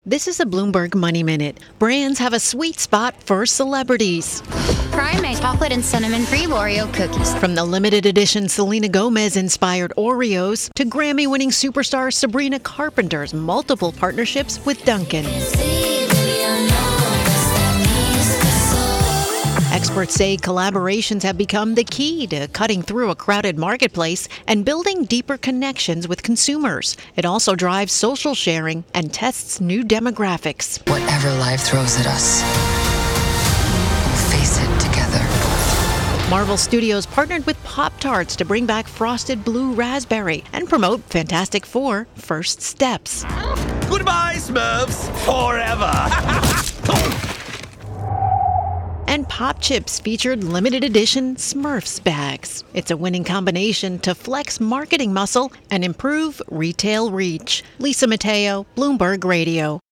This is a Bloomberg Money Minute. Brands have a sweet spot for celebrities. Primate chocolate and cinnamon free Oreo cookies. From the limited edition Selena Gomez-inspired Oreos to Grammy-winning superstar Sabrina Carpenter's multiple partnerships with Dunkin'. Experts say collaborations have become the key to cutting through a crowded marketplace and building deeper connections with consumers. It also drives social sharing and tests new demographics. Whatever life throws at us, we'll face it together. Marvel Studios partnered with Pop-Tarts to bring back Frosted Blue Raspberry and promote Fantastic Four: First Steps. Goodbye, Smurfs, forever! And Pop Chips featured limited edition Smurfs bags. It's a winning combination to flex marketing muscle and improve retail reach. Lisa Mateo, Bloomberg Radio.